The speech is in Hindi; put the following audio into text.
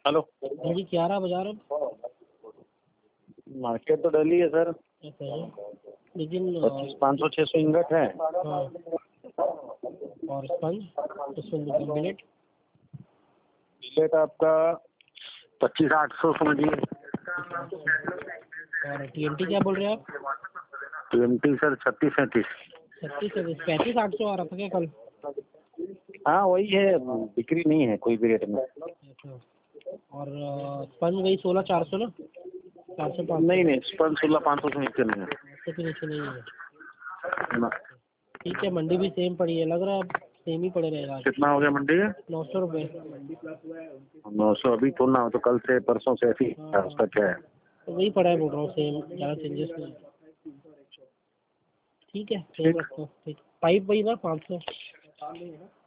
हेलो। हाँ जी, क्या रहा बाजार अब? मार्केट तो डली है सर। ऐसा है, लेकिन 2500-600 इंगट है। हाँ, और स्पंज मिलेट बिलेट आपका 25,800 समझिए। और TNT क्या बोल रहे हैं आप? TNT sir 36-37। 35,800 आ रहा था क्या कल? हाँ वही है, बिक्री नहीं है कोई भी रेट में। अच्छा, और स्पंज वही 16,400 ना? 400-500 नहीं, स्पंज 16,500 से नीचे नहीं है। उससे भी नीचे नहीं है। ना। ठीक है, मंडी भी सेम पड़ी है, लग रहा है सेम ही पड़े रहेगा आज। कितना हो गया मंडी का? 900 रुपये। 900 अभी तो ना, तो कल से परसों से ऐसी है, उसका क्या है? तो वही पड़ा है, बोल रहा हूँ सेम, ज़्यादा चेंजेस नहीं। ठीक है, सेम रखता हूँ। ठीक, पाइप वही ना 500।